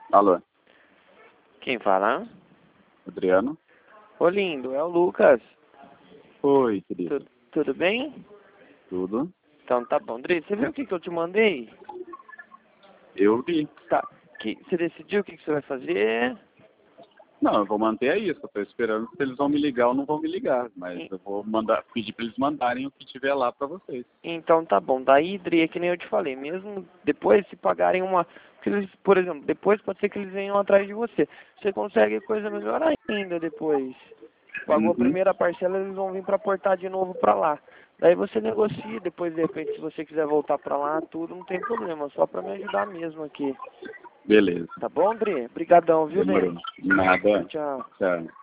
Alô, Quem fala? Adriano? Ô lindo, é o Lucas. Oi, querido. Tudo bem? Tudo? Então tá bom. André, você viu o que eu te mandei? Eu vi. Tá. Você decidiu o que você vai fazer? Não, eu vou manter isso. Eu tô esperando se eles vão me ligar ou não vão me ligar. Mas E- eu vou pedir pra eles mandarem o que tiver lá pra vocês. Então tá bom. Daí, Dri, é que nem eu te falei, mesmo depois se pagarem uma. Porque eles, por exemplo, depois pode ser que eles venham atrás de você. Você consegue coisa melhor ainda depois. Pagou a Uhum. primeira parcela, eles vão vir pra portar de novo pra lá. Daí você negocia, depois de repente se você quiser voltar pra lá, tudo, não tem problema, só pra me ajudar mesmo aqui. Beleza. Tá bom, Dri? Obrigadão, viu, Demorou. bem? Nada. Tchau. Tchau.